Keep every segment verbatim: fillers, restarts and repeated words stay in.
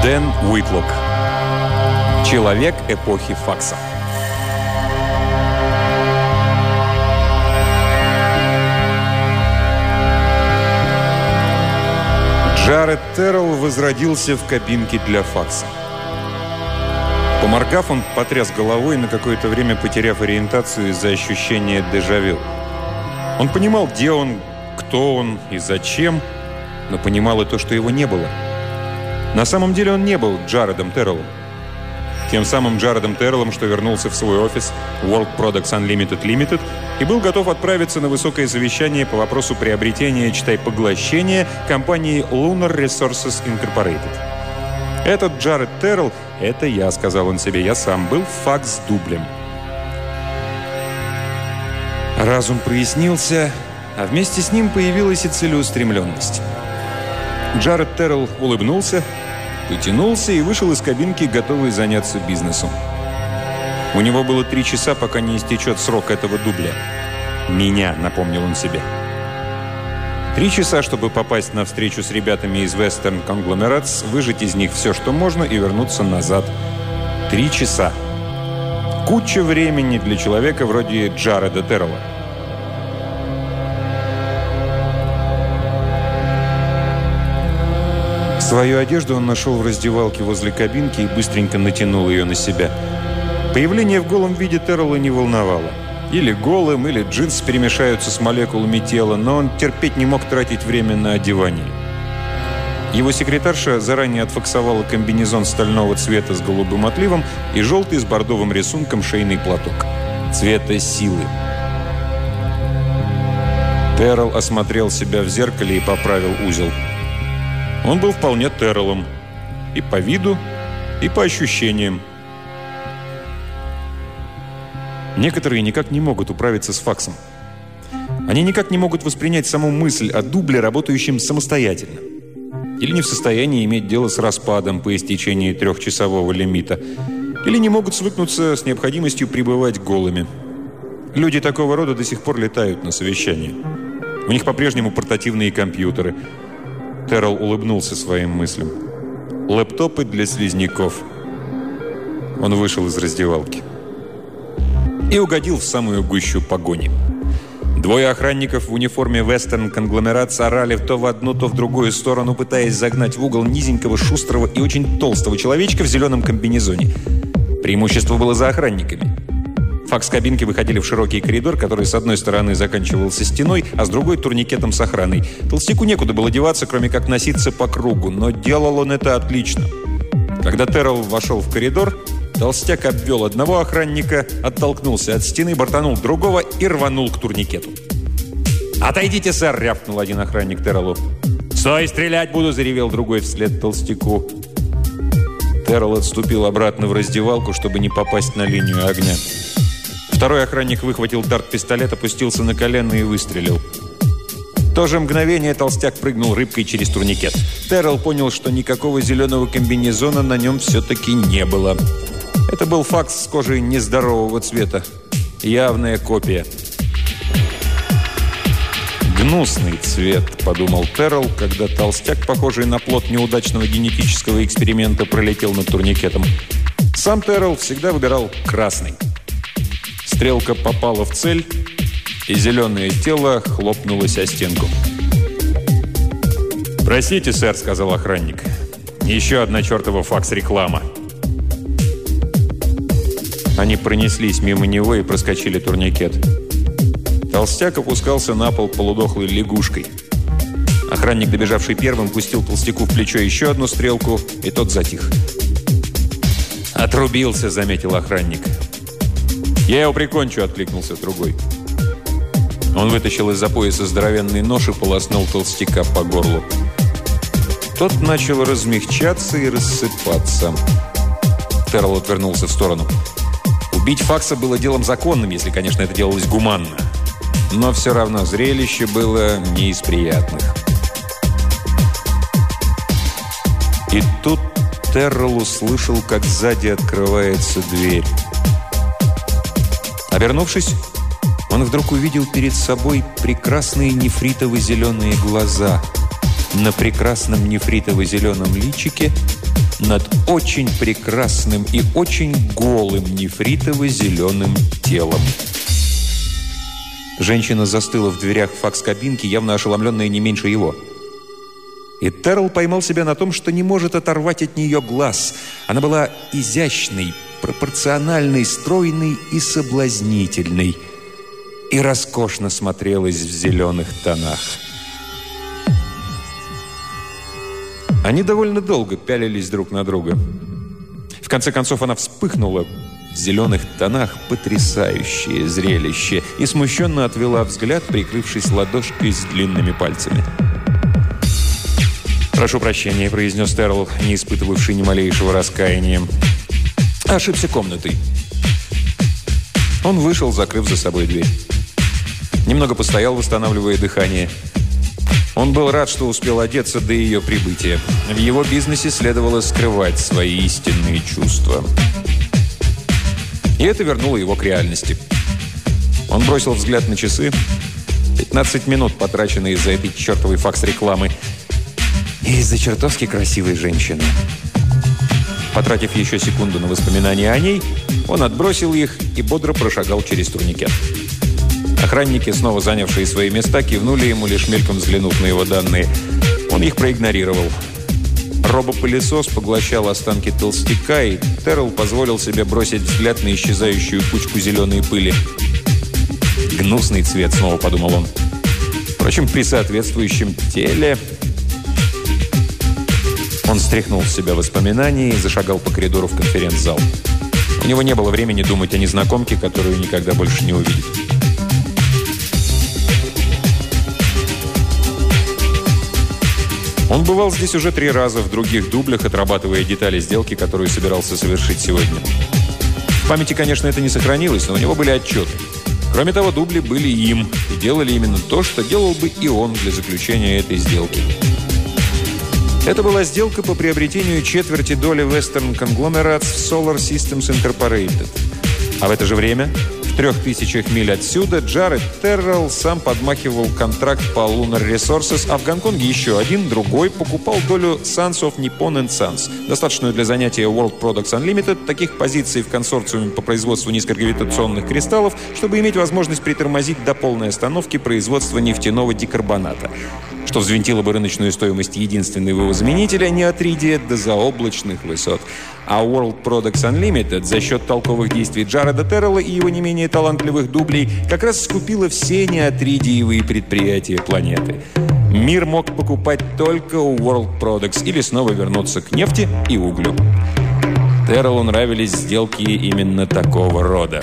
Дэн Уитлок. Человек эпохи факса. Джаред Террелл возродился в кабинке для факса. Поморгав, он потряс головой, на какое-то время потеряв ориентацию из-за ощущения дежавю. Он понимал, где он, кто он и зачем, но понимал и то, что его не было. На самом деле он не был Джаредом Терреллом. Тем самым Джаредом Терреллом, что вернулся в свой офис World Products Unlimited Limited и был готов отправиться на высокое совещание по вопросу приобретения, читай, поглощения компании Lunar Resources Incorporated. Этот Джаред Террелл, это я, сказал он себе, я сам был факс-дублем. Разум прояснился, а вместе с ним появилась и целеустремленность. Джаред Террелл улыбнулся, потянулся и вышел из кабинки, готовый заняться бизнесом. У него было три часа, пока не истечет срок этого дубля. «Меня», — напомнил он себе. Три часа, чтобы попасть на встречу с ребятами из Western Conglomerates, выжать из них все, что можно, и вернуться назад. Три часа. Куча времени для человека вроде Джареда Террелла. Свою одежду он нашел в раздевалке возле кабинки и быстренько натянул ее на себя. Появление в голом виде Террелла не волновало. Или голым, или джинсы перемешаются с молекулами тела, но он терпеть не мог тратить время на одевание. Его секретарша заранее отфаксовала комбинезон стального цвета с голубым отливом и желтый с бордовым рисунком шейный платок. Цвета силы. Террелл осмотрел себя в зеркале и поправил узел. Он был вполне Терреллом. И по виду, и по ощущениям. Некоторые никак не могут управиться с факсом. Они никак не могут воспринять саму мысль о дубле, работающем самостоятельно. Или не в состоянии иметь дело с распадом по истечении трехчасового лимита. Или не могут свыкнуться с необходимостью пребывать голыми. Люди такого рода до сих пор летают на совещания. У них по-прежнему портативные компьютеры. Террелл улыбнулся своим мыслям. Лэптопы для слизняков. Он вышел из раздевалки. И угодил в самую гущу погони. Двое охранников в униформе Western Conglomerates орали то в одну, то в другую сторону, пытаясь загнать в угол низенького, шустрого и очень толстого человечка в зеленом комбинезоне. Преимущество было за охранниками. Факс-кабинки выходили в широкий коридор, который с одной стороны заканчивался стеной, а с другой – турникетом с охраной. Толстяку некуда было деваться, кроме как носиться по кругу, но делал он это отлично. Когда Террелл вошел в коридор, толстяк обвел одного охранника, оттолкнулся от стены, бортанул другого и рванул к турникету. «Отойдите, сэр!» – рявкнул один охранник Терреллу. «Стой, стрелять буду!» – заревел другой вслед толстяку. Террелл отступил обратно в раздевалку, чтобы не попасть на линию огня. Второй охранник выхватил дарт-пистолет, опустился на колено и выстрелил. В то же мгновение толстяк прыгнул рыбкой через турникет. Террелл понял, что никакого зеленого комбинезона на нем все-таки не было. Это был факс с кожей нездорового цвета. Явная копия. «Гнусный цвет», — подумал Террелл, когда толстяк, похожий на плод неудачного генетического эксперимента, пролетел над турникетом. Сам Террелл всегда выбирал красный. Стрелка попала в цель, и зеленое тело хлопнулось о стенку. «Простите, сэр», — сказал охранник. «Еще одна чертова факс-реклама». Они пронеслись мимо него и проскочили турникет. Толстяк опускался на пол полудохлой лягушкой. Охранник, добежавший первым, пустил толстяку в плечо еще одну стрелку, и тот затих. «Отрубился», — заметил охранник. «Я его прикончу», — откликнулся другой. Он вытащил из-за пояса здоровенный нож и полоснул толстяка по горлу. Тот начал размягчаться и рассыпаться. Террелл отвернулся в сторону. Убить факса было делом законным, если, конечно, это делалось гуманно. Но все равно зрелище было не из приятных. И тут Террелл услышал, как сзади открывается дверь. Обернувшись, он вдруг увидел перед собой прекрасные нефритово-зеленые глаза. На прекрасном нефритово-зеленом личике над очень прекрасным и очень голым нефритово-зеленым телом. Женщина застыла в дверях факс-кабинки, явно ошеломленная не меньше его. И Террell поймал себя на том, что не может оторвать от нее глаз. Она была изящной, пропорциональной, стройной и соблазнительной. И роскошно смотрелась в зеленых тонах. Они довольно долго пялились друг на друга. В конце концов она вспыхнула в зеленых тонах, потрясающее зрелище, и смущенно отвела взгляд, прикрывшись ладошкой с длинными пальцами. «Прошу прощения», — произнес Террell, не испытывавший ни малейшего раскаяния. «Ошибся комнатой». Он вышел, закрыв за собой дверь. Немного постоял, восстанавливая дыхание. Он был рад, что успел одеться до ее прибытия. В его бизнесе следовало скрывать свои истинные чувства. И это вернуло его к реальности. Он бросил взгляд на часы. пятнадцать минут, потраченные из-за этой чертовой факс-рекламы. И из-за чертовски красивой женщины. Потратив еще секунду на воспоминания о ней, он отбросил их и бодро прошагал через турникет. Охранники, снова занявшие свои места, кивнули ему, лишь мельком взглянув на его данные. Он их проигнорировал. Робопылесос поглощал останки толстяка, и Террell позволил себе бросить взгляд на исчезающую кучку зеленой пыли. «Гнусный цвет», — снова подумал он. Впрочем, при соответствующем теле... Он стряхнул с себя воспоминания и зашагал по коридору в конференц-зал. У него не было времени думать о незнакомке, которую никогда больше не увидит. Он бывал здесь уже три раза в других дублях, отрабатывая детали сделки, которую собирался совершить сегодня. В памяти, конечно, это не сохранилось, но у него были отчеты. Кроме того, дубли были им и делали именно то, что делал бы и он для заключения этой сделки. Это была сделка по приобретению четверти доли Western Conglomerates в Solar Systems Incorporated. А в это же время, в трех тысячах миль отсюда, Джаред Террell сам подмахивал контракт по Lunar Resources, а в Гонконге еще один, другой, покупал долю Sons of Nippon and Sons, достаточную для занятия World Products Unlimited, таких позиций в консорциуме по производству низкогравитационных кристаллов, чтобы иметь возможность притормозить до полной остановки производства нефтяного дикарбоната, что взвинтило бы рыночную стоимость единственного его заменителя неотридия до заоблачных высот. А World Products Unlimited за счет толковых действий Джареда Террелла и его не менее талантливых дублей как раз скупила все неотридиевые предприятия планеты. Мир мог покупать только у World Products или снова вернуться к нефти и углю. Терреллу нравились сделки именно такого рода.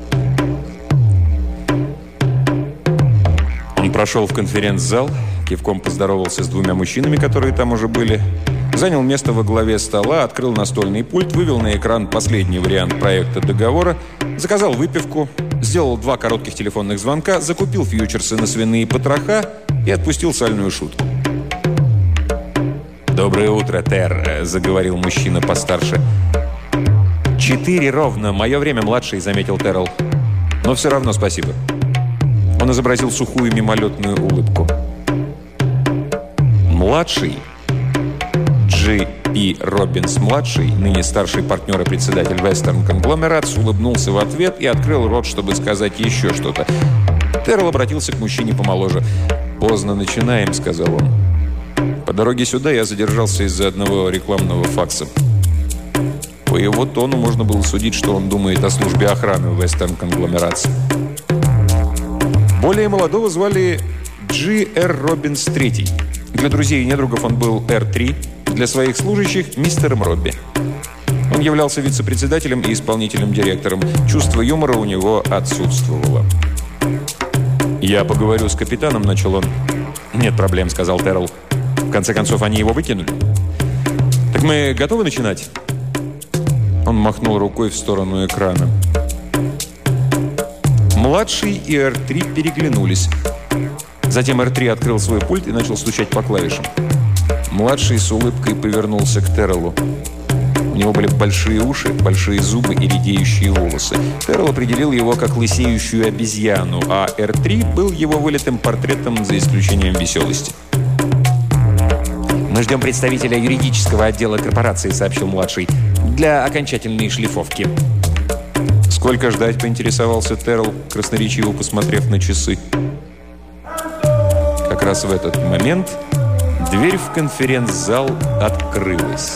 Он прошел в конференц-зал, кивком поздоровался с двумя мужчинами, которые там уже были, занял место во главе стола, открыл настольный пульт, вывел на экран последний вариант проекта договора, заказал выпивку, сделал два коротких телефонных звонка, закупил фьючерсы на свиные потроха и отпустил сальную шутку. «Доброе утро, Тер», — заговорил мужчина постарше. «Четыре ровно. Мое время, младший», — заметил Террелл. «Но все равно спасибо». Он изобразил сухую мимолетную улыбку. Младший, Джи Пи Робинс-младший, ныне старший партнер и председатель Western Conglomerates, улыбнулся в ответ и открыл рот, чтобы сказать еще что-то. Террелл обратился к мужчине помоложе. «Поздно начинаем», — сказал он. «По дороге сюда я задержался из-за одного рекламного факса». По его тону можно было судить, что он думает о службе охраны Western Conglomerates. Более молодого звали Джи Р Робинс третий. Для друзей и недругов он был Р три, для своих служащих – мистером Робби. Он являлся вице-председателем и исполнительным директором. Чувство юмора у него отсутствовало. «Я поговорю с капитаном», – начал он. «Нет проблем», – сказал Террелл. «В конце концов, они его выкинули». «Так мы готовы начинать?» Он махнул рукой в сторону экрана. Младший и Р три переглянулись. Затем Р три открыл свой пульт и начал стучать по клавишам. Младший с улыбкой повернулся к Терреллу. У него были большие уши, большие зубы и редеющие волосы. Террелл определил его как лысеющую обезьяну, а Р три был его вылитым портретом за исключением веселости. «Мы ждем представителя юридического отдела корпорации», — сообщил младший, «для окончательной шлифовки». «Сколько ждать?» — поинтересовался Террell, красноречиво посмотрев на часы. Как раз в этот момент дверь в конференц-зал открылась.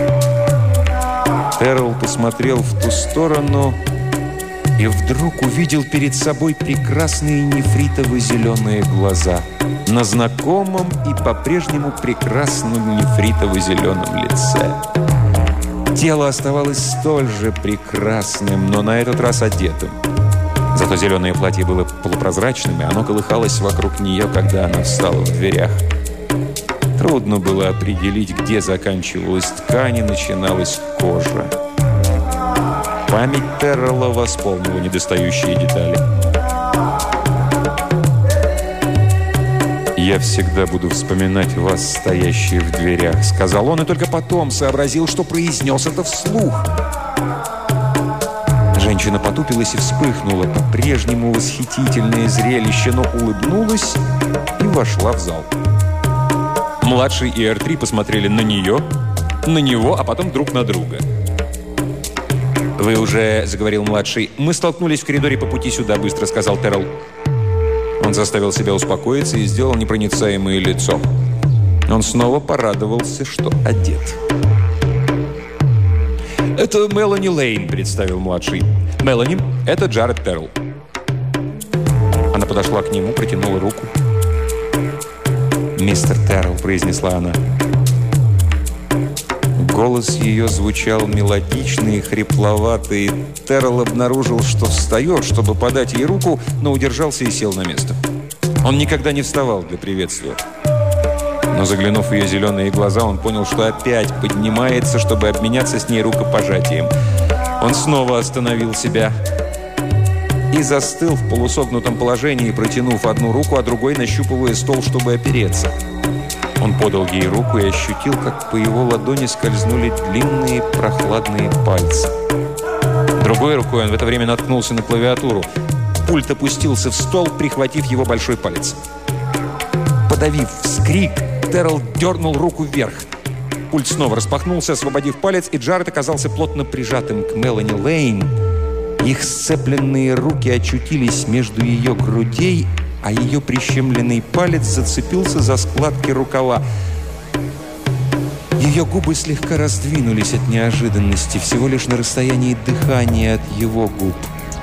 Террell посмотрел в ту сторону и вдруг увидел перед собой прекрасные нефритово-зеленые глаза на знакомом и по-прежнему прекрасном нефритово-зеленом лице. Тело оставалось столь же прекрасным, но на этот раз одетым. Зато зеленое платье было полупрозрачным, и оно колыхалось вокруг нее, когда она встала в дверях. Трудно было определить, где заканчивалась ткань и начиналась кожа. Память Террелла восполнила недостающие детали. «Я всегда буду вспоминать вас, стоящие в дверях», — сказал он, и только потом сообразил, что произнес это вслух. Женщина потупилась и вспыхнула. По-прежнему восхитительное зрелище, но улыбнулась и вошла в зал. Младший и эр три посмотрели на нее, на него, а потом друг на друга. «Вы уже», — заговорил младший, — «мы столкнулись в коридоре по пути сюда», — быстро сказал Террell. Он заставил себя успокоиться и сделал непроницаемое лицо. Он снова порадовался, что одет. «Это Мелани Лейн», — представил младший. «Мелани, это Джаред Террell». Она подошла к нему, протянула руку. «Мистер Террell», — произнесла она. Голос ее звучал мелодичный и хрипловатый. Террell обнаружил, что встает, чтобы подать ей руку, но удержался и сел на место. Он никогда не вставал для приветствия. Но заглянув в ее зеленые глаза, он понял, что опять поднимается, чтобы обменяться с ней рукопожатием. Он снова остановил себя и застыл в полусогнутом положении, протянув одну руку, а другой нащупывая стол, чтобы опереться. Он подал ей руку и ощутил, как по его ладони скользнули длинные прохладные пальцы. Другой рукой он в это время наткнулся на клавиатуру. Пульт опустился в стол, прихватив его большой палец. Подавив вскрик, Террell дернул руку вверх. Пульт снова распахнулся, освободив палец, и Джаред оказался плотно прижатым к Мелани Лейн. Их сцепленные руки очутились между ее грудей, а ее прищемленный палец зацепился за складки рукава. Ее губы слегка раздвинулись от неожиданности, всего лишь на расстоянии дыхания от его губ.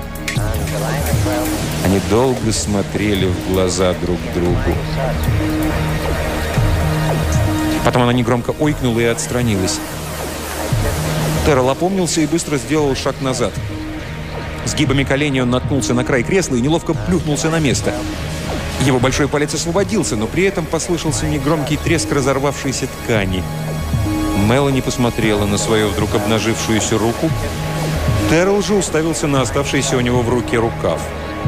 Они долго смотрели в глаза друг другу. Потом она негромко ойкнула и отстранилась. Террell опомнился и быстро сделал шаг назад. Сгибами коленей он наткнулся на край кресла и неловко плюхнулся на место. Его большой палец освободился, но при этом послышался негромкий треск разорвавшейся ткани. Мелани посмотрела на свою вдруг обнажившуюся руку. Террell же уставился на оставшийся у него в руке рукав.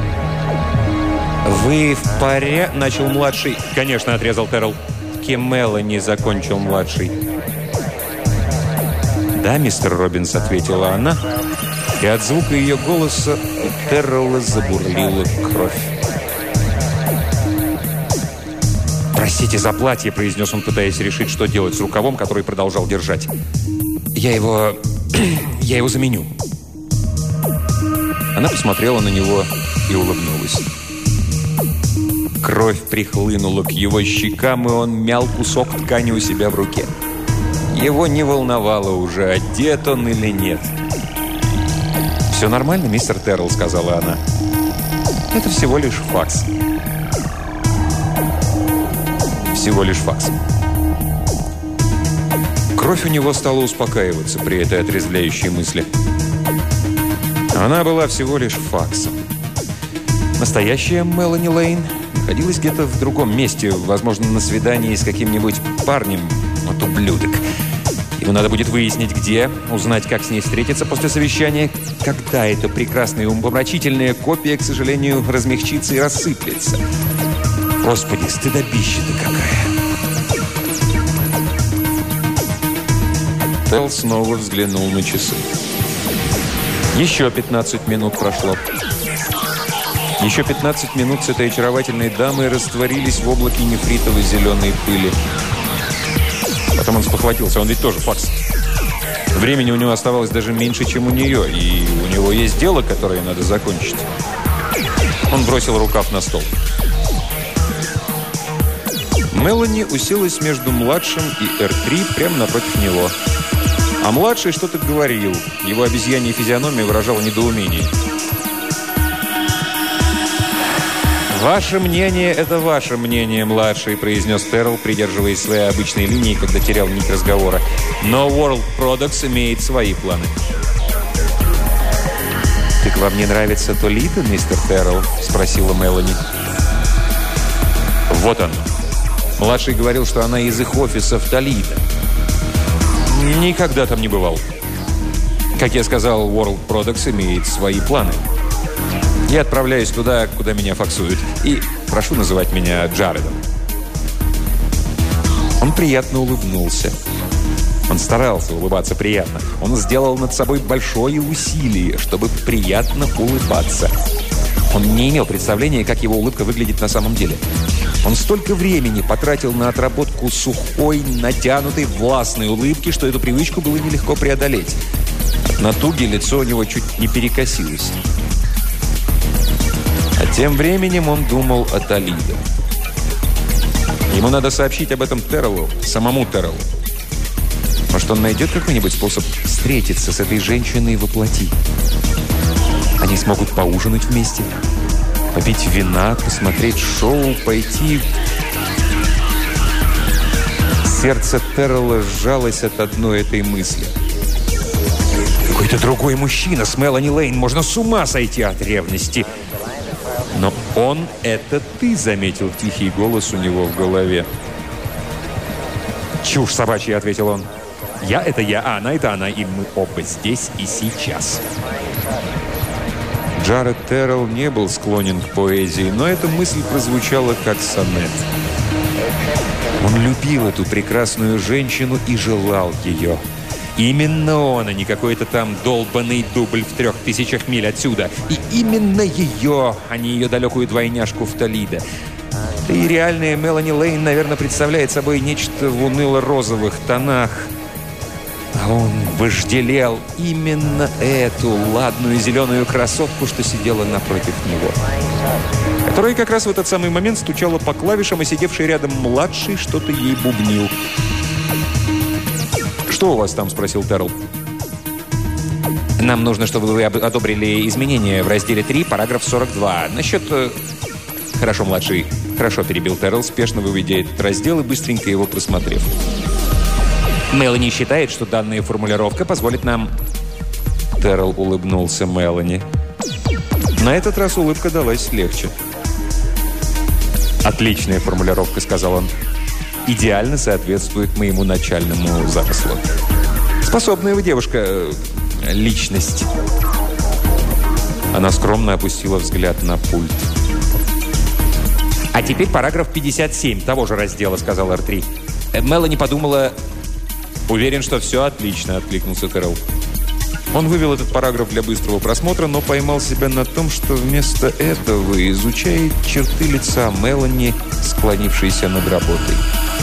«Вы в паре?» – начал младший. «Конечно», – отрезал Террell. «Кем Мелани?» – закончил младший. «Да, мистер Робинс», – ответила она. И от звука ее голоса у Террелла забурлила кровь. «Простите за платье», — произнес он, пытаясь решить, что делать с рукавом, который продолжал держать. «Я его... я его заменю». Она посмотрела на него и улыбнулась. Кровь прихлынула к его щекам, и он мял кусок ткани у себя в руке. Его не волновало уже, одет он или нет. «Все нормально, мистер Террell», — сказала она. «Это всего лишь факс». Всего лишь факс. Кровь у него стала успокаиваться при этой отрезвляющей мысли. Она была всего лишь факсом. Настоящая Мелани Лейн находилась где-то в другом месте, возможно, на свидании с каким-нибудь парнем. Вот ублюдок. Ему надо будет выяснить, где, узнать, как с ней встретиться после совещания, когда эта прекрасная и умопомрачительная копия, к сожалению, размягчится и рассыплется. Господи, стыдобище-то какая! Террell снова взглянул на часы. Еще пятнадцать минут прошло. Еще пятнадцать минут с этой очаровательной дамой растворились в облаке нефритово-зеленой пыли. Потом он спохватился, он ведь тоже факс. Времени у него оставалось даже меньше, чем у нее, и у него есть дело, которое надо закончить. Он бросил рукав на стол. Мелани уселась между младшим и эр три прямо напротив него. А младший что-то говорил. Его обезьянья физиономия выражала недоумение. «Ваше мнение – это ваше мнение, младший», – произнес Террell, придерживаясь своей обычной линии, когда терял нить разговора. «Но World Products имеет свои планы». «Так вам не нравится Толидо, мистер Террell?» – спросила Мелани. «Вот он». Младший говорил, что она из их офиса в Толидо. «Никогда там не бывал». Как я сказал, World Products имеет свои планы. Я отправляюсь туда, куда меня факсуют. И прошу называть меня Джаредом. Он приятно улыбнулся. Он старался улыбаться приятно. Он сделал над собой большое усилие, чтобы приятно улыбаться. Он не имел представления, как его улыбка выглядит на самом деле. Он столько времени потратил на отработку сухой, натянутой, властной улыбки, что эту привычку было нелегко преодолеть. От натуги лицо у него чуть не перекосилось. А тем временем он думал о Толидо. Ему надо сообщить об этом Терреллу, самому Терреллу. Может, он найдет какой-нибудь способ встретиться с этой женщиной воплоти? Они смогут поужинать вместе, попить вина, посмотреть шоу, пойти... Сердце Террелла сжалось от одной этой мысли. Какой-то другой мужчина с Мелани Лейн. Можно с ума сойти от ревности. «Но он – это ты», – заметил тихий голос у него в голове. «Чушь собачья», – ответил он. «Я – это я, а она – это она, и мы оба здесь и сейчас». Джаред Террелл не был склонен к поэзии, но эта мысль прозвучала как сонет. Он любил эту прекрасную женщину и желал ее. Именно он, а не какой-то там долбанный дубль в трех тысячах миль отсюда. И именно ее, а не ее далекую двойняшку в Толидо. Да и реальная Мелани Лейн, наверное, представляет собой нечто в уныло-розовых тонах. А он вожделел именно эту ладную зеленую красотку, что сидела напротив него. Которая как раз в этот самый момент стучала по клавишам, а сидевший рядом младший что-то ей бубнил. «Что у вас там?» – спросил Террелл. «Нам нужно, чтобы вы одобрили изменения в разделе три, параграф сорок два. Насчет...» «Хорошо, младший. Хорошо», – перебил Террелл, спешно выведя этот раздел и быстренько его просмотрев. «Мелани считает, что данная формулировка позволит нам...» Террелл улыбнулся Мелани. На этот раз улыбка далась легче. «Отличная формулировка», – сказал он. «Идеально соответствует моему начальному замыслу. Способная вы девушка, личность». Она скромно опустила взгляд на пульт. «А теперь параграф пятьдесят семь того же раздела», — сказал эр три. Мелани подумала... «Уверен, что все отлично», — откликнулся Террелл. Он вывел этот параграф для быстрого просмотра, но поймал себя на том, что вместо этого изучает черты лица Мелани, склонившейся над работой.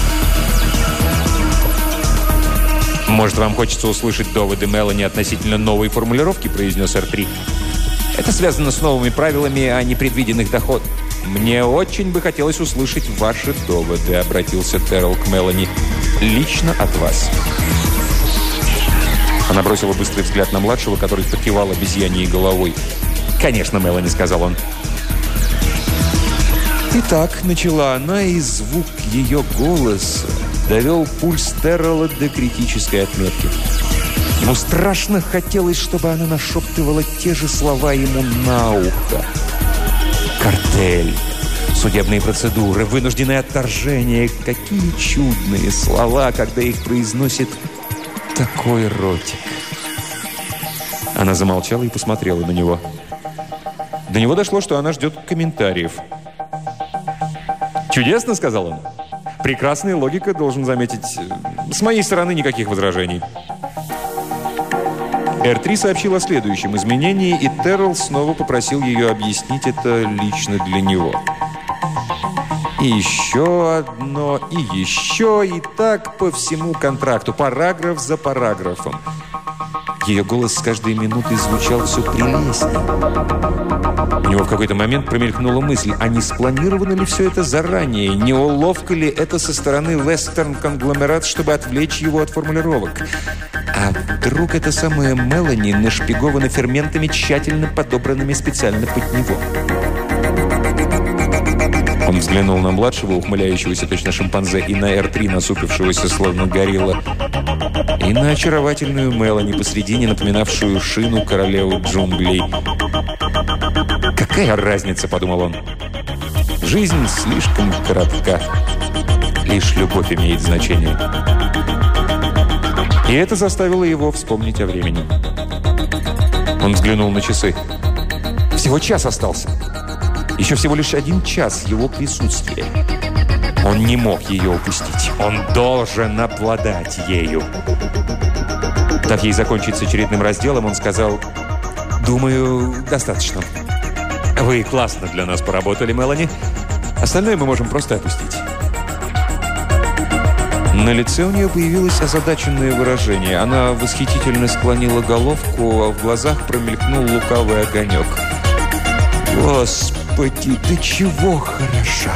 «Может, вам хочется услышать доводы Мелани относительно новой формулировки», — произнес эр три. «Это связано с новыми правилами о непредвиденных доходах». «Мне очень бы хотелось услышать ваши доводы», — обратился Террелл к Мелани. «Лично от вас». Она бросила быстрый взгляд на младшего, который покивал обезьяньей головой. «Конечно, Мелани», — сказал он. «Итак», — начала она, и звук ее голоса довел пульс Террелла до критической отметки. Ему страшно хотелось, чтобы она нашептывала те же слова ему на ухо. Картель, судебные процедуры, вынужденное отторжение. Какие чудные слова, когда их произносит такой ротик. Она замолчала и посмотрела на него. До него дошло, что она ждет комментариев. «Чудесно», — сказал он. «Прекрасная логика, должен заметить. С моей стороны никаких возражений». эр три сообщил о следующем изменении, и Террелл снова попросил ее объяснить это лично для него. И еще одно, и еще, и так по всему контракту, параграф за параграфом. Ее голос с каждой минутой звучал все прелестнее. У него в какой-то момент промелькнула мысль, а не спланировано ли все это заранее? Не уловка ли это со стороны Western Conglomerate, чтобы отвлечь его от формулировок? А вдруг эта самая Мелани нашпигована ферментами, тщательно подобранными специально под него? Он взглянул на младшего, ухмыляющегося точно шимпанзе, и на эр три, насупившегося, словно горилла, и на очаровательную Мелани посредине, напоминавшую шину королеву джунглей. «Какая разница?» – подумал он. «Жизнь слишком коротка. Лишь любовь имеет значение». И это заставило его вспомнить о времени. Он взглянул на часы. Всего час остался. Еще всего лишь один час его присутствия. Он не мог ее упустить. Он должен обладать ею. Дав ей закончить с очередным разделом, он сказал: «Думаю, достаточно. Вы классно для нас поработали, Мелани. Остальное мы можем просто опустить». На лице у нее появилось озадаченное выражение. Она восхитительно склонила головку, а в глазах промелькнул лукавый огонек. «Господи, да чего хороша!»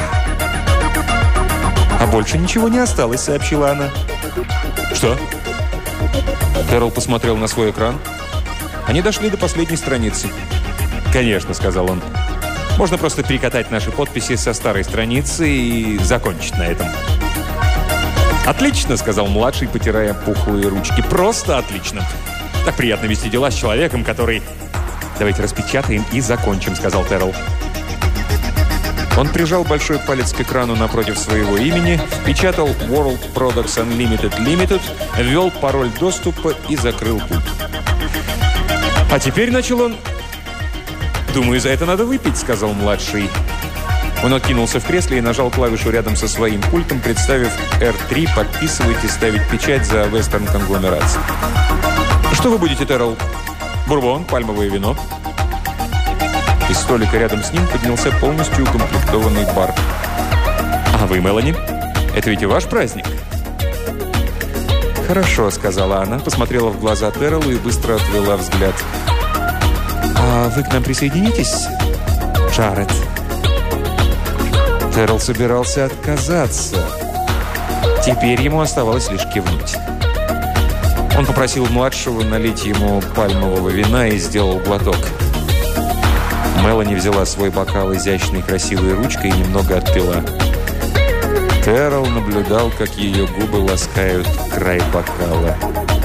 «А больше ничего не осталось», — сообщила она. «Что?» Террell посмотрел на свой экран. Они дошли до последней страницы. «Конечно», — сказал он. «Можно просто перекатать наши подписи со старой страницы и закончить на этом». «Отлично», — сказал младший, потирая пухлые ручки. «Просто отлично. Так приятно вести дела с человеком, который...» «Давайте распечатаем и закончим», — сказал Террell. Он прижал большой палец к экрану напротив своего имени, впечатал World Products Unlimited Limited, ввел пароль доступа и закрыл пульт. «А теперь», — начал он, — «думаю, за это надо выпить», — сказал младший. Он откинулся в кресле и нажал клавишу рядом со своим пультом, представив эр три подписывать и ставить печать за Western Conglomerate. «Что вы будете, Террell? Бурбон, пальмовое вино?» Из столика рядом с ним поднялся полностью укомплектованный бар. «А вы, Мелани? Это ведь и ваш праздник?» «Хорошо», — сказала она, посмотрела в глаза Терреллу и быстро отвела взгляд. «А вы к нам присоединитесь, Джаред?» Террелл собирался отказаться. Теперь ему оставалось лишь кивнуть. Он попросил младшего налить ему пальмового вина и сделал глоток. Мелани взяла свой бокал изящной красивой ручкой и немного отпила. Террелл наблюдал, как ее губы ласкают край бокала.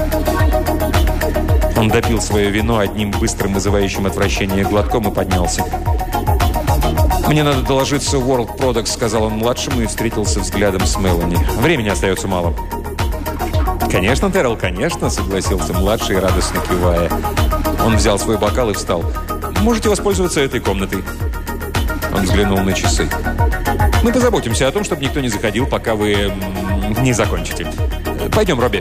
Он допил свое вино одним быстрым, вызывающим отвращение глотком и поднялся. «Мне надо доложиться World Products», — сказал он младшему и встретился взглядом с Мелани. «Времени остается мало». «Конечно, Террелл, конечно», — согласился младший, радостно кивая. Он взял свой бокал и встал. «Можете воспользоваться этой комнатой». Он взглянул на часы. «Мы позаботимся о том, чтобы никто не заходил, пока вы не закончите. Пойдем, Робби».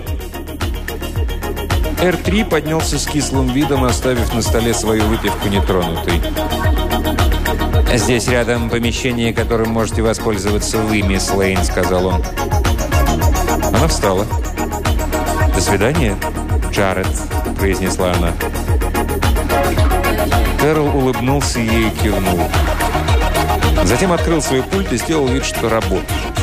эр три поднялся с кислым видом, оставив на столе свою выпивку нетронутой. «Здесь рядом помещение, которым можете воспользоваться вы, мисс Лейн», — сказал он. Она встала. «До свидания, Джаред», — произнесла она. Террелл улыбнулся ей и кивнул. Затем открыл свой пульт и сделал вид, что работает.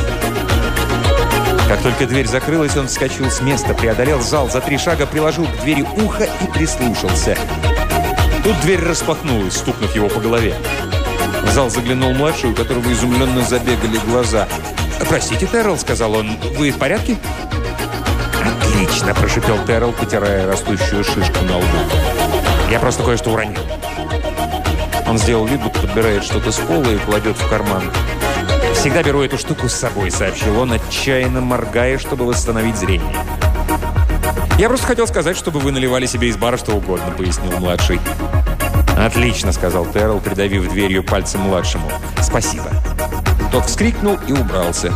Как только дверь закрылась, он вскочил с места, преодолел зал, за три шага приложил к двери ухо и прислушался. Тут дверь распахнулась, стукнув его по голове. В зал заглянул младший, у которого изумленно забегали глаза. «Простите, Террелл», — сказал он, — «вы в порядке?» «Отлично», — прошипел Террелл, потирая растущую шишку на лбу. «Я просто кое-что уронил». Он сделал вид, будто подбирает что-то с пола и кладет в карман. «Всегда беру эту штуку с собой», — сообщил он, отчаянно моргая, чтобы восстановить зрение. «Я просто хотел сказать, чтобы вы наливали себе из бара что угодно», — пояснил младший. «Отлично», — сказал Террелл, придавив дверью пальцем младшему. «Спасибо». Тот вскрикнул и убрался.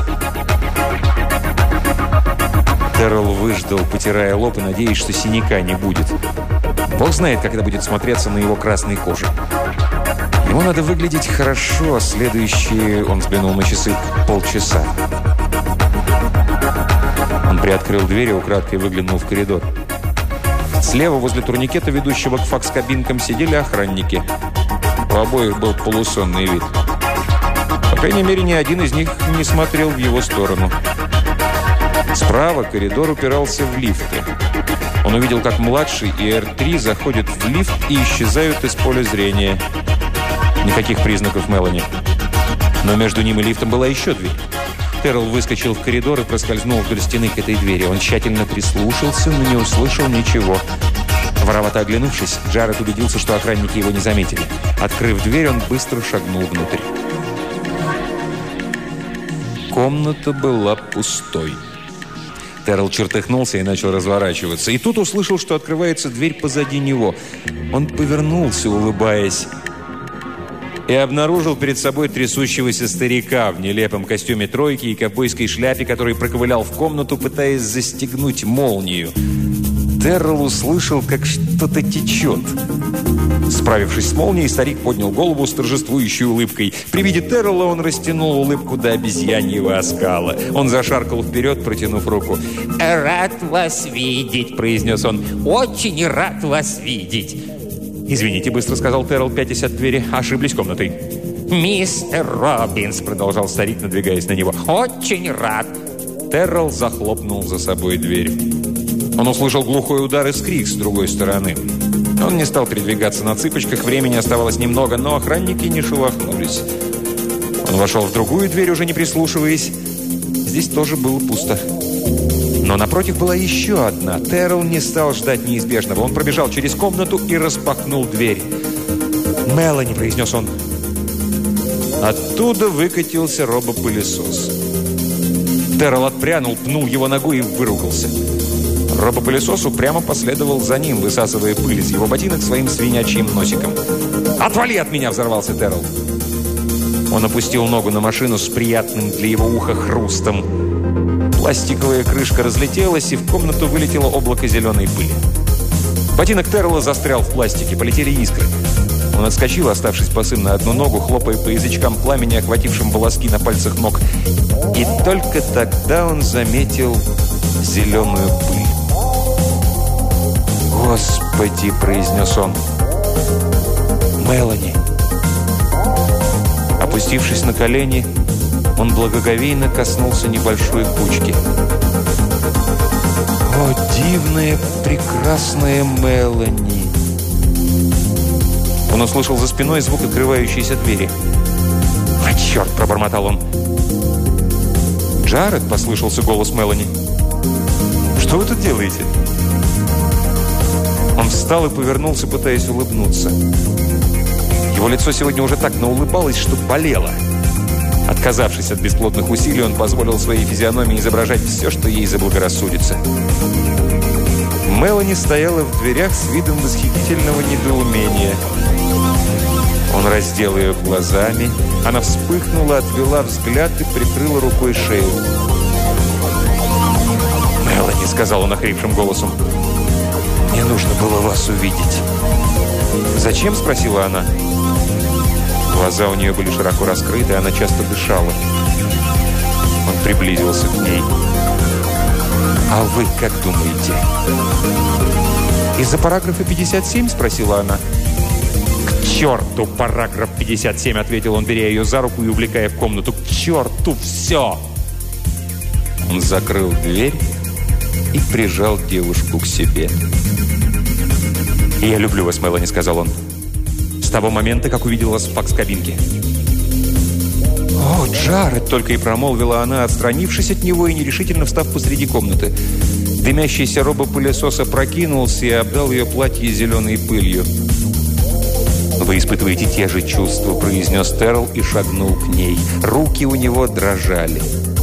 Террелл выждал, потирая лоб и надеясь, что синяка не будет. Бог знает, как это будет смотреться на его красной коже. Ему надо выглядеть хорошо, следующие, он взглянул на часы, полчаса. Он приоткрыл дверь и украдкой выглянул в коридор. Слева, возле турникета, ведущего к факс-кабинкам, сидели охранники. У обоих был полусонный вид. По крайней мере, ни один из них не смотрел в его сторону. Справа коридор упирался в лифты. Он увидел, как младший и Эр три заходят в лифт и исчезают из поля зрения. Никаких признаков Мелани. Но между ним и лифтом была еще дверь. Террell выскочил в коридор и проскользнул вдоль стены к этой двери. Он тщательно прислушался, но не услышал ничего. Воровато оглянувшись, Джаред убедился, что охранники его не заметили. Открыв дверь, он быстро шагнул внутрь. Комната была пустой. Террell чертыхнулся и начал разворачиваться. И тут услышал, что открывается дверь позади него. Он повернулся, улыбаясь, и обнаружил перед собой трясущегося старика в нелепом костюме тройки и ковбойской шляпе, который проковылял в комнату, пытаясь застегнуть молнию. Террell услышал, как что-то течет. Справившись с молнией, старик поднял голову с торжествующей улыбкой. При виде Террелла он растянул улыбку до обезьяньего оскала. Он зашаркал вперед, протянув руку. «Рад вас видеть», — произнес он. «Очень рад вас видеть». «Извините», — быстро сказал Террелл, пятясь от двери. «Ошиблись комнатой». «Мистер Робинс», — продолжал старик, надвигаясь на него. «Очень рад». Террелл захлопнул за собой дверь. Он услышал глухой удар и скрик с другой стороны. Он не стал передвигаться на цыпочках, времени оставалось немного, но охранники не шелохнулись. Он вошел в другую дверь, уже не прислушиваясь. Здесь тоже было пусто. Но напротив была еще одна. Террell не стал ждать неизбежного. Он пробежал через комнату и распахнул дверь. «Мелани», — произнес он. Оттуда выкатился робопылесос. Террell отпрянул, пнул его ногой и выругался. Робопылесос упрямо последовал за ним, высасывая пыль из его ботинок своим свинячьим носиком. «Отвали от меня!» — взорвался Террell. Он опустил ногу на машину с приятным для его уха хрустом. Пластиковая крышка разлетелась, и в комнату вылетело облако зеленой пыли. Ботинок Террелла застрял в пластике, полетели искры. Он отскочил, оставшись босым на одну ногу, хлопая по язычкам пламени, охватившим волоски на пальцах ног. И только тогда он заметил зеленую пыль. «Господи!» – произнес он. «Мелани!» Опустившись на колени, он благоговейно коснулся небольшой кучки. «О, дивная, прекрасная Мелани!» Он услышал за спиной звук открывающейся двери. «А, черт!» – пробормотал он. «Джаред!» – послышался голос Мелани. «Что вы тут делаете?» Он встал и повернулся, пытаясь улыбнуться. Его лицо сегодня уже так наулыбалось, что болело. Отказавшись от бесплодных усилий, он позволил своей физиономии изображать все, что ей заблагорассудится. Мелани стояла в дверях с видом восхитительного недоумения. Он раздел ее глазами. Она вспыхнула, отвела взгляд и прикрыла рукой шею. «Мелани», — сказал он охрипшим голосом, — «мне нужно было вас увидеть». «Зачем?» — спросила она. Глаза у нее были широко раскрыты, она часто дышала. Он приблизился к ней. «А вы как думаете?» «Из-за параграфа пятьдесят семь?» — спросила она. «К черту параграф пятьдесят семь!» — ответил он, беря ее за руку и увлекая в комнату. «К черту все!» Он закрыл дверь и прижал девушку к себе. «Я люблю вас, Мелани», — сказал он. «С того момента, как увидел вас в факс-кабинке». «О, Джаред!» — только и промолвила она, отстранившись от него и нерешительно встав посреди комнаты. Дымящийся робопылесос опрокинулся и обдал ее платье зеленой пылью. «Вы испытываете те же чувства», — произнес Террell и шагнул к ней. Руки у него дрожали.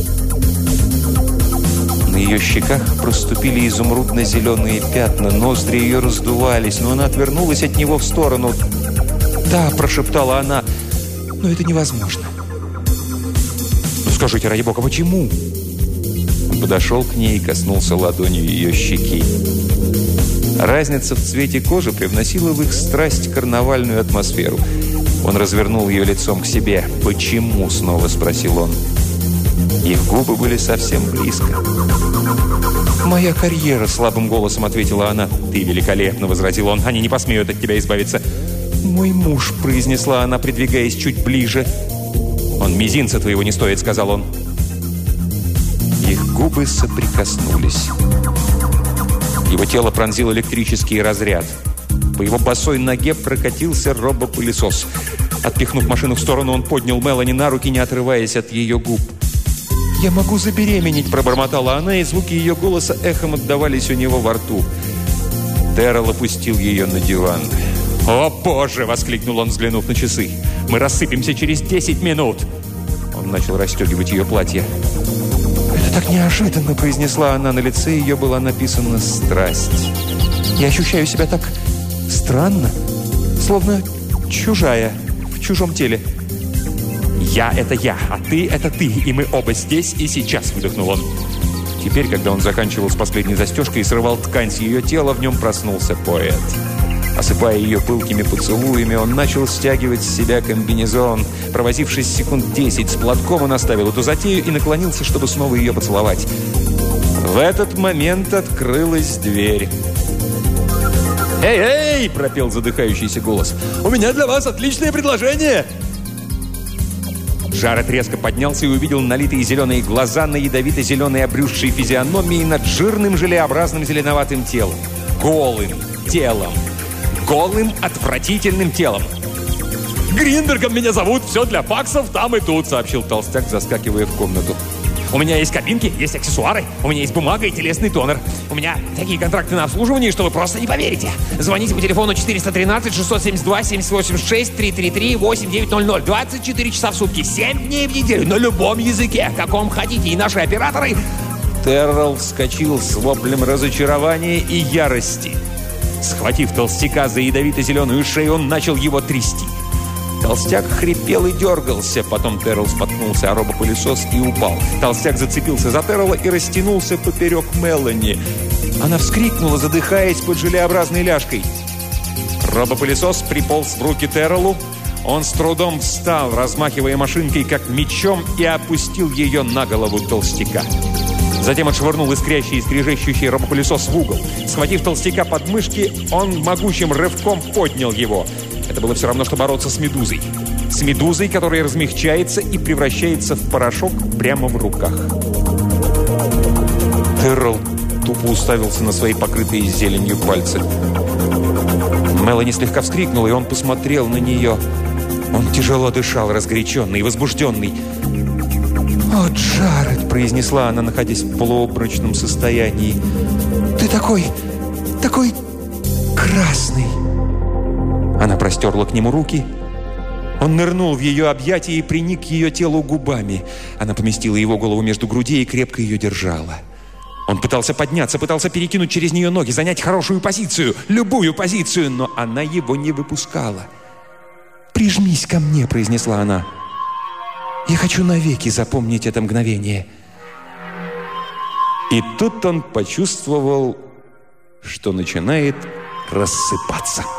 На ее щеках проступили изумрудно-зеленые пятна, ноздри ее раздувались, но она отвернулась от него в сторону. «Да», – прошептала она, – «но это невозможно». «Ну скажите, ради бога, почему?» Он подошел к ней и коснулся ладонью ее щеки. Разница в цвете кожи привносила в их страсть карнавальную атмосферу. Он развернул ее лицом к себе. «Почему?» – снова спросил он. Их губы были совсем близко. «Моя карьера», – слабым голосом ответила она. «Ты великолепно», – возразил он. «Они не посмеют от тебя избавиться». «Мой муж», – произнесла она, придвигаясь чуть ближе. «Он мизинца твоего не стоит», – сказал он. Их губы соприкоснулись. Его тело пронзил электрический разряд. По его босой ноге прокатился робопылесос. Отпихнув машину в сторону, он поднял Мелани на руки, не отрываясь от ее губ. «Я могу забеременеть», – пробормотала она, и звуки ее голоса эхом отдавались у него во рту. Террell опустил ее на диван. «О, Боже!» – воскликнул он, взглянув на часы. «Мы рассыпемся через десять минут!» Он начал расстегивать ее платье. «Это так неожиданно», – произнесла она. На лице ее была написана страсть. «Я ощущаю себя так странно, словно чужая, в чужом теле». «Я – это я, а ты – это ты, и мы оба здесь и сейчас», – выдохнул он. Теперь, когда он заканчивал с последней застежкой и срывал ткань с ее тела, в нем проснулся поэт. Осыпая ее пылкими поцелуями, он начал стягивать с себя комбинезон. Провозившись секунд десять с платком, он оставил эту затею и наклонился, чтобы снова ее поцеловать. В этот момент открылась дверь. «Эй, эй!» – пропел задыхающийся голос. «У меня для вас отличное предложение!» Джаред резко поднялся и увидел налитые зеленые глаза на ядовито-зеленой обрюзшей физиономии над жирным желеобразным зеленоватым телом. Голым телом. Голым, отвратительным телом. «Гринбергом меня зовут, все для факсов там и тут», — сообщил толстяк, заскакивая в комнату. «У меня есть кабинки, есть аксессуары, у меня есть бумага и телесный тонер. У меня такие контракты на обслуживание, что вы просто не поверите. Звоните по телефону четыреста тринадцать шестьсот семьдесят два семьдесят восемьдесят шесть триста тридцать три восемь девять ноль ноль. двадцать четыре часа в сутки, семь дней в неделю, на любом языке, каком хотите. И наши операторы...» Террell вскочил с воплем разочарования и ярости. Схватив толстяка за ядовито-зеленую шею, он начал его трясти. Толстяк хрипел и дергался. Потом Террell споткнулся о робопылесос и упал. Толстяк зацепился за Террелла и растянулся поперек Мелани. Она вскрикнула, задыхаясь под желеобразной ляжкой. Робопылесос приполз в руки Терреллу. Он с трудом встал, размахивая машинкой как мечом, и опустил ее на голову толстяка. Затем отшвырнул искрящий и скрежещущий робопылесос в угол. Схватив толстяка под мышки, он могучим рывком поднял его. Это было все равно, что бороться с медузой. С медузой, которая размягчается и превращается в порошок прямо в руках. Террell тупо уставился на свои покрытые зеленью пальцы. Мелани слегка вскрикнула, и он посмотрел на нее. Он тяжело дышал, разгоряченный и возбужденный. «О, Джаред!» – произнесла она, находясь в полуобморочном состоянии. «Ты такой, такой красный!» Она простерла к нему руки. Он нырнул в ее объятия и приник к ее телу губами. Она поместила его голову между грудей и крепко ее держала. Он пытался подняться, пытался перекинуть через нее ноги, занять хорошую позицию, любую позицию, но она его не выпускала. «Прижмись ко мне!» – произнесла она. «Я хочу навеки запомнить это мгновение». И тут он почувствовал, что начинает рассыпаться.